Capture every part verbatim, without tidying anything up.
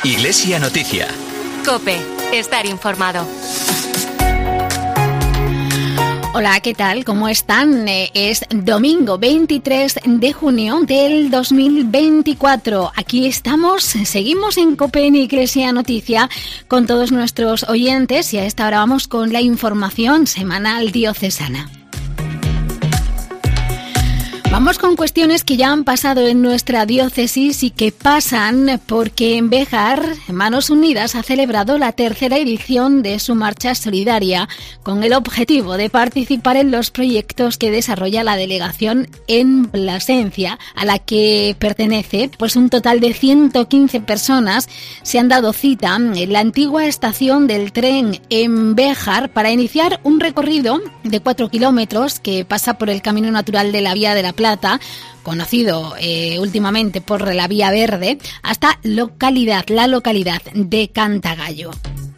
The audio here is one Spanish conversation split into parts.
Iglesia Noticia. COPE. Estar informado. Hola, ¿qué tal? ¿Cómo están? Es domingo veintitrés de junio del dos mil veinticuatro. Aquí estamos, seguimos en COPE en Iglesia Noticia con todos nuestros oyentes y a esta hora vamos con la información semanal diocesana. Vamos con cuestiones que ya han pasado en nuestra diócesis y que pasan porque en Béjar, Manos Unidas ha celebrado la tercera edición de su marcha solidaria con el objetivo de participar en los proyectos que desarrolla la delegación en Plasencia, a la que pertenece pues un total de ciento quince personas. Se han dado cita en la antigua estación del tren en Béjar para iniciar un recorrido de cuatro kilómetros que pasa por el camino natural de la Vía de la Plata, conocido eh, últimamente por la Vía Verde, hasta localidad, la localidad de Cantagallo.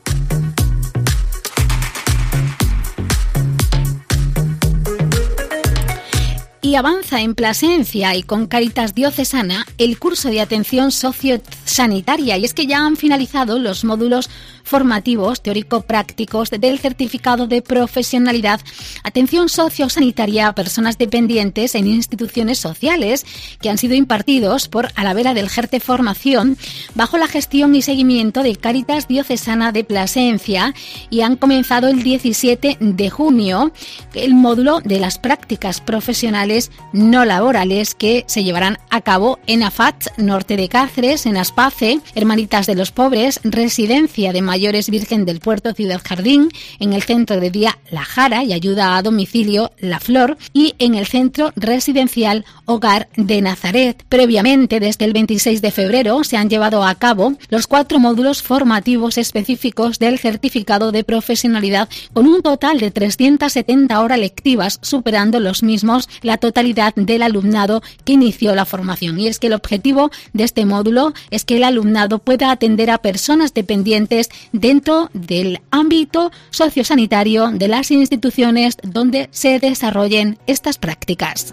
Y avanza en Plasencia y con Cáritas Diocesana el curso de atención sociosanitaria, y es que ya han finalizado los módulos formativos teórico-prácticos del certificado de profesionalidad atención sociosanitaria a personas dependientes en instituciones sociales, que han sido impartidos por Alavera del Gerte Formación bajo la gestión y seguimiento de Cáritas Diocesana de Plasencia, y han comenzado el diecisiete de junio el módulo de las prácticas profesionales no laborales que se llevarán a cabo en AFAT, norte de Cáceres, en Aspace, Hermanitas de los Pobres, Residencia de Mayores Virgen del Puerto Ciudad Jardín, en el centro de día La Jara y ayuda a domicilio La Flor, y en el centro residencial Hogar de Nazaret. Previamente, desde el veintiséis de febrero, se han llevado a cabo los cuatro módulos formativos específicos del certificado de profesionalidad, con un total de trescientas setenta horas lectivas, superando los mismos la totalidad del alumnado que inició la formación. Y es que el objetivo de este módulo es que el alumnado pueda atender a personas dependientes dentro del ámbito sociosanitario de las instituciones donde se desarrollen estas prácticas.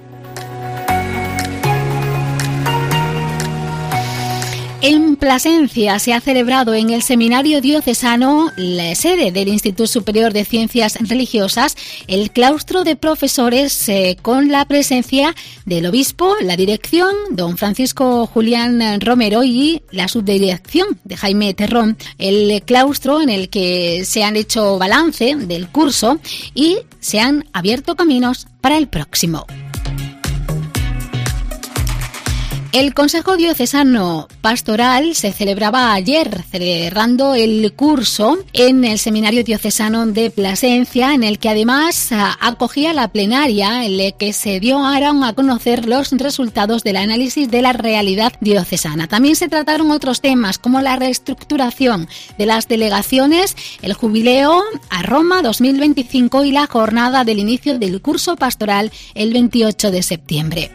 En Plasencia se ha celebrado en el Seminario Diocesano, la sede del Instituto Superior de Ciencias Religiosas, el claustro de profesores eh, con la presencia del obispo, la dirección, don Francisco Julián Romero, y la subdirección de Jaime Terrón. El claustro en el que se han hecho balance del curso y se han abierto caminos para el próximo. El Consejo Diocesano Pastoral se celebraba ayer, cerrando el curso en el Seminario Diocesano de Plasencia, en el que además acogía la plenaria, en la que se dieron a conocer los resultados del análisis de la realidad diocesana. También se trataron otros temas como la reestructuración de las delegaciones, el jubileo a Roma dos mil veinticinco y la jornada del inicio del curso pastoral el veintiocho de septiembre.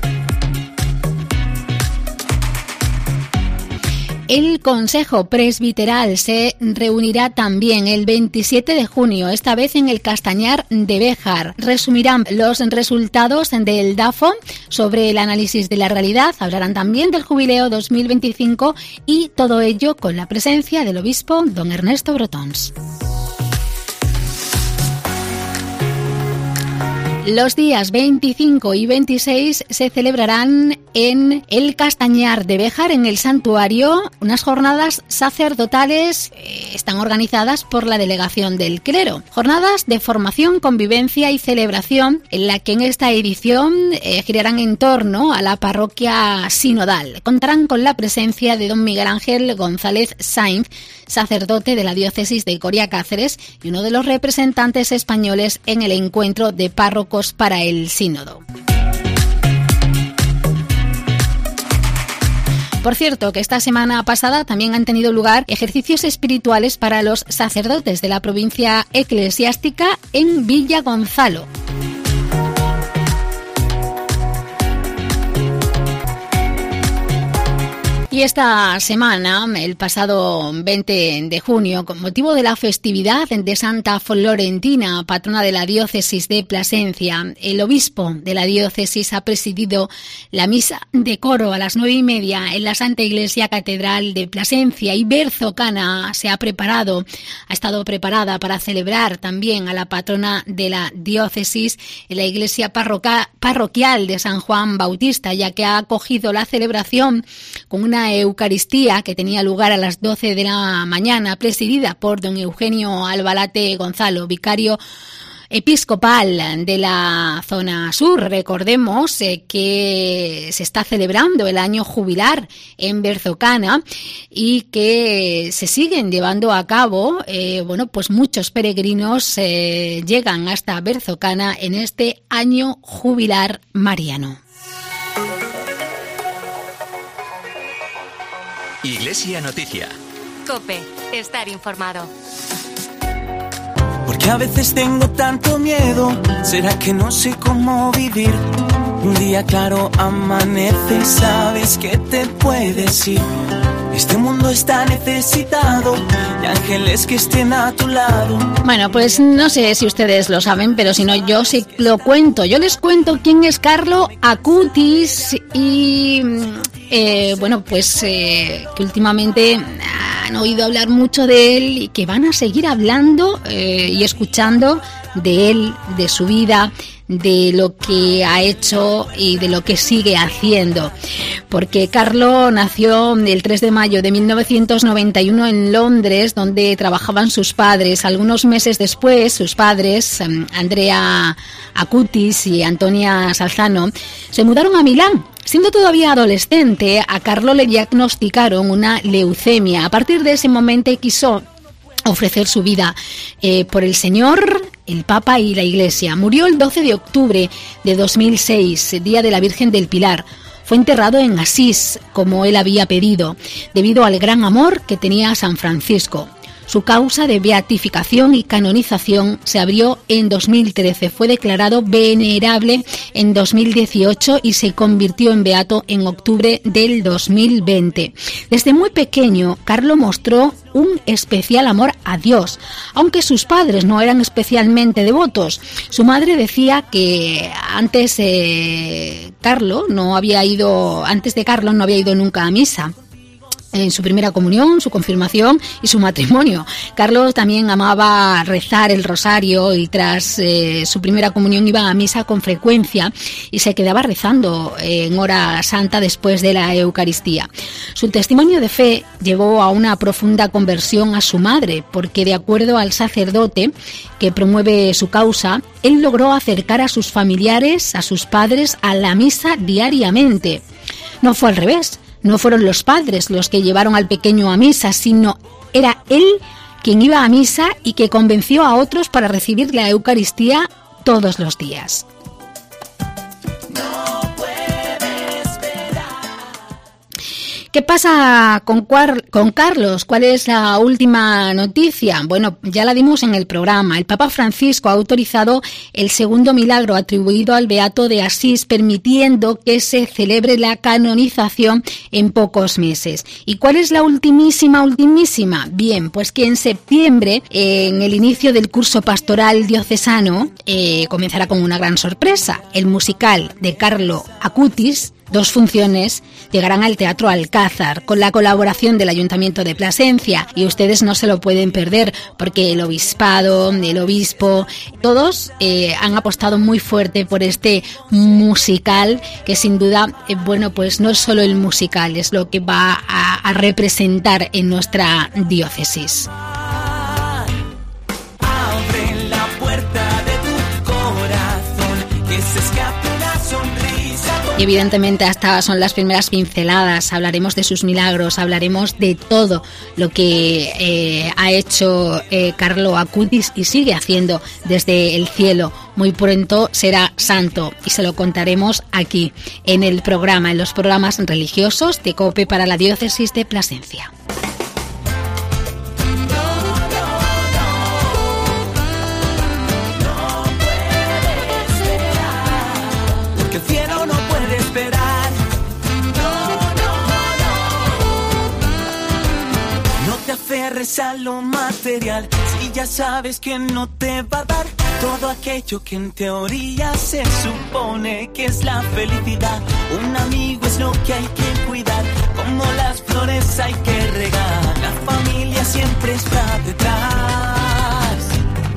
El Consejo Presbiteral se reunirá también el veintisiete de junio, esta vez en el Castañar de Béjar. Resumirán los resultados del DAFO sobre el análisis de la realidad, hablarán también del jubileo dos mil veinticinco y todo ello con la presencia del obispo don Ernesto Brotons. Los días veinticinco y veintiséis se celebrarán en el Castañar de Béjar, en el santuario, unas jornadas sacerdotales eh, están organizadas por la Delegación del Clero. Jornadas de formación, convivencia y celebración, en la que en esta edición eh, girarán en torno a la parroquia sinodal. Contarán con la presencia de don Miguel Ángel González Sainz, sacerdote de la diócesis de Coria Cáceres y uno de los representantes españoles en el encuentro de párrocos para el sínodo. Por cierto, que esta semana pasada también han tenido lugar ejercicios espirituales para los sacerdotes de la provincia eclesiástica en Villa Gonzalo. Y esta semana, el pasado veinte de junio, con motivo de la festividad de Santa Florentina, patrona de la diócesis de Plasencia, el obispo de la diócesis ha presidido la misa de coro a las nueve y media en la Santa Iglesia Catedral de Plasencia, y Berzocana se ha preparado, ha estado preparada para celebrar también a la patrona de la diócesis en la iglesia parroca, parroquial de San Juan Bautista, ya que ha acogido la celebración con una Eucaristía que tenía lugar a las doce de la mañana, presidida por don Eugenio Albalate Gonzalo, vicario episcopal de la zona sur. Recordemos eh, que se está celebrando el año jubilar en Berzocana y que se siguen llevando a cabo, eh, bueno, pues muchos peregrinos eh, llegan hasta Berzocana en este año jubilar mariano. Iglesia Noticia. COPE, estar informado. Porque a veces tengo tanto miedo, ¿será que no sé cómo vivir? Un día claro amanece y sabes que te puedes ir. Este mundo está necesitado de ángeles que estén a tu lado. Bueno, pues no sé si ustedes lo saben, pero si no, yo sí lo cuento. Yo les cuento quién es Carlo Acutis y, eh, bueno, pues eh, que últimamente han oído hablar mucho de él y que van a seguir hablando eh, y escuchando de él, de su vida, de lo que ha hecho y de lo que sigue haciendo. Porque Carlo nació el tres de mayo de mil novecientos noventa y uno en Londres, donde trabajaban sus padres. Algunos meses después, sus padres, Andrea Acutis y Antonia Salzano, se mudaron a Milán. Siendo todavía adolescente, a Carlo le diagnosticaron una leucemia. A partir de ese momento quiso ofrecer su vida eh, por el Señor, el Papa y la Iglesia. Murió el doce de octubre de dos mil seis, día de la Virgen del Pilar. Fue enterrado en Asís, como él había pedido, debido al gran amor que tenía a San Francisco. Su causa de beatificación y canonización se abrió en dos mil trece, fue declarado venerable en dos mil dieciocho y se convirtió en beato en octubre del dos mil veinte. Desde muy pequeño, Carlo mostró un especial amor a Dios, aunque sus padres no eran especialmente devotos. Su madre decía que antes eh, Carlo no había ido, antes de Carlo no había ido nunca a misa. En su primera comunión, su confirmación y su matrimonio. Carlos también amaba rezar el rosario y tras eh, su primera comunión iba a misa con frecuencia y se quedaba rezando en hora santa después de la Eucaristía. Su testimonio de fe llevó a una profunda conversión a su madre, porque de acuerdo al sacerdote que promueve su causa, él logró acercar a sus familiares, a sus padres, a la misa diariamente. No fue al revés. No fueron los padres los que llevaron al pequeño a misa, sino era él quien iba a misa y que convenció a otros para recibir la Eucaristía todos los días. ¿Qué pasa con, Cuar- con Carlos? ¿Cuál es la última noticia? Bueno, ya la dimos en el programa. El Papa Francisco ha autorizado el segundo milagro atribuido al Beato de Asís, permitiendo que se celebre la canonización en pocos meses. ¿Y cuál es la ultimísima, ultimísima? Bien, pues que en septiembre, en el inicio del curso pastoral diocesano, eh, comenzará con una gran sorpresa. El musical de Carlo Acutis, dos funciones, llegarán al Teatro Alcázar con la colaboración del Ayuntamiento de Plasencia y ustedes no se lo pueden perder porque el obispado, el obispo, todos eh, han apostado muy fuerte por este musical que sin duda, eh, bueno, pues no es solo el musical, es lo que va a, a representar en nuestra diócesis. Abre la puerta de tu corazón, que se escape una sonrisa. Y evidentemente estas son las primeras pinceladas, hablaremos de sus milagros, hablaremos de todo lo que eh, ha hecho eh, Carlo Acutis y sigue haciendo desde el cielo. Muy pronto será santo y se lo contaremos aquí en el programa, en los programas religiosos de COPE para la diócesis de Plasencia. Que el cielo no puede esperar. No, no, no. fuerza lo material, si ya sabes que no te va a dar todo aquello que en teoría se supone que es la felicidad. Un amigo es lo que hay que cuidar, como las flores hay que regar. La familia siempre está detrás.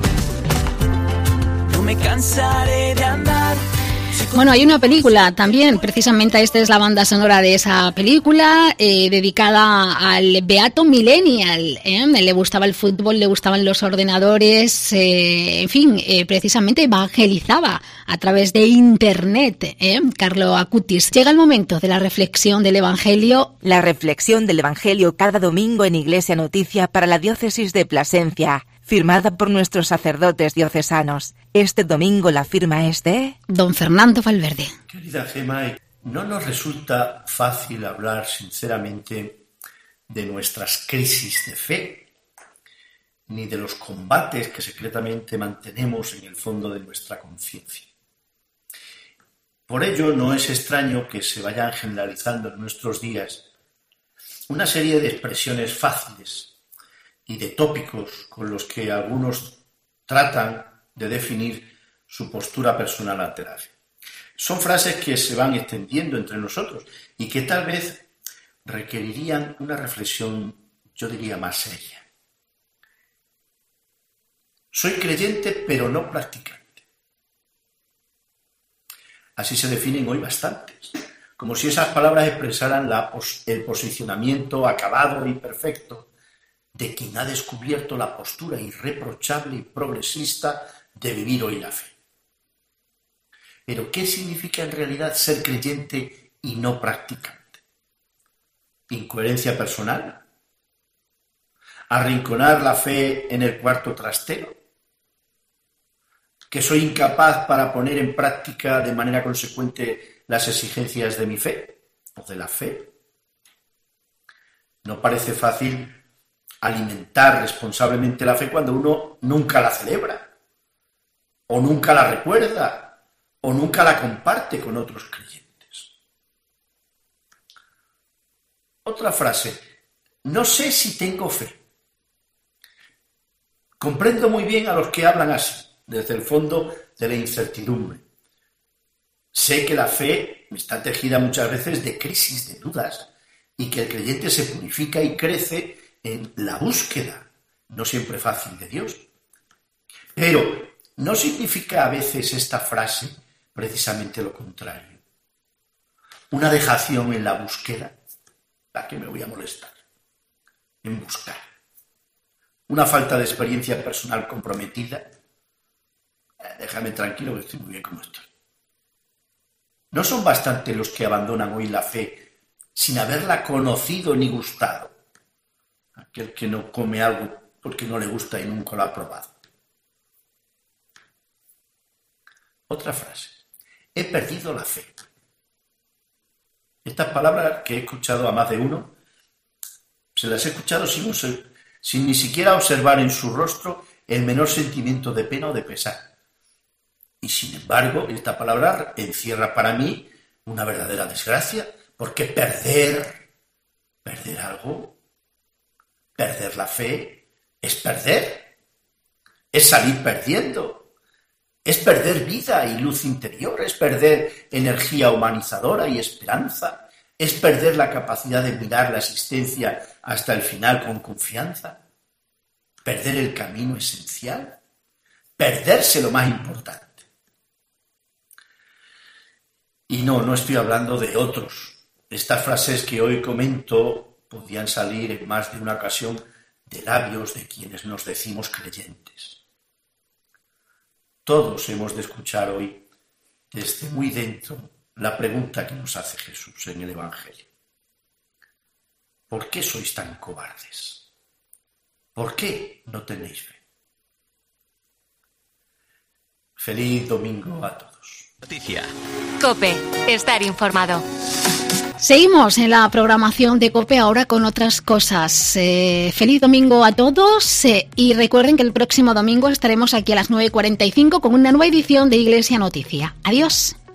No me cansaré de andar. Bueno, hay una película también, precisamente esta es la banda sonora de esa película, eh, dedicada al beato millennial, ¿eh? Le gustaba el fútbol, le gustaban los ordenadores, eh, en fin, eh, precisamente evangelizaba a través de internet, ¿eh? Carlo Acutis. Llega el momento de la reflexión del Evangelio. La reflexión del Evangelio cada domingo en Iglesia Noticia para la diócesis de Plasencia, firmada por nuestros sacerdotes diocesanos. Este domingo la firma es de don Fernando Valverde. Querida Gemma, no nos resulta fácil hablar sinceramente de nuestras crisis de fe, ni de los combates que secretamente mantenemos en el fondo de nuestra conciencia. Por ello, no es extraño que se vayan generalizando en nuestros días una serie de expresiones fáciles y de tópicos con los que algunos tratan de definir su postura personal ante la fe. Son frases que se van extendiendo entre nosotros y que tal vez requerirían una reflexión, yo diría, más seria. Soy creyente, pero no practicante. Así se definen hoy bastantes, como si esas palabras expresaran la, el posicionamiento acabado y perfecto de quien ha descubierto la postura irreprochable y progresista de vivir hoy la fe. Pero, ¿qué significa en realidad ser creyente y no practicante? ¿Incoherencia personal? ¿Arrinconar la fe en el cuarto trastero? ¿Que soy incapaz para poner en práctica de manera consecuente las exigencias de mi fe o de la fe? No parece fácil alimentar responsablemente la fe cuando uno nunca la celebra, o nunca la recuerda, o nunca la comparte con otros creyentes. Otra frase: no sé si tengo fe. Comprendo muy bien a los que hablan así, desde el fondo de la incertidumbre. Sé que la fe está tejida muchas veces de crisis, de dudas, y que el creyente se purifica y crece en la búsqueda, no siempre fácil, de Dios. Pero ¿no significa a veces esta frase precisamente lo contrario? Una dejación en la búsqueda. ¿Para qué me voy a molestar en buscar? Una falta de experiencia personal comprometida. Eh, déjame tranquilo que estoy muy bien como estoy. ¿No son bastante los que abandonan hoy la fe sin haberla conocido ni gustado? Aquel que no come algo porque no le gusta y nunca lo ha probado. Otra frase: he perdido la fe. Estas palabras que he escuchado a más de uno, se las he escuchado sin, sin ni siquiera observar en su rostro el menor sentimiento de pena o de pesar. Y sin embargo, esta palabra encierra para mí una verdadera desgracia, porque perder, perder algo, perder la fe, es perder, es salir perdiendo, es perder vida y luz interior, es perder energía humanizadora y esperanza, es perder la capacidad de mirar la existencia hasta el final con confianza, perder el camino esencial, perderse lo más importante. Y no, no estoy hablando de otros. Estas frases que hoy comento podían salir en más de una ocasión de labios de quienes nos decimos creyentes. Todos hemos de escuchar hoy, desde muy dentro, la pregunta que nos hace Jesús en el Evangelio. ¿Por qué sois tan cobardes? ¿Por qué no tenéis fe? Feliz domingo a todos. Noticia. COPE. Estar informado. Seguimos en la programación de COPE ahora con otras cosas. Eh, feliz domingo a todos eh, y recuerden que el próximo domingo estaremos aquí a las nueve y cuarenta y cinco con una nueva edición de Iglesia Noticia. Adiós.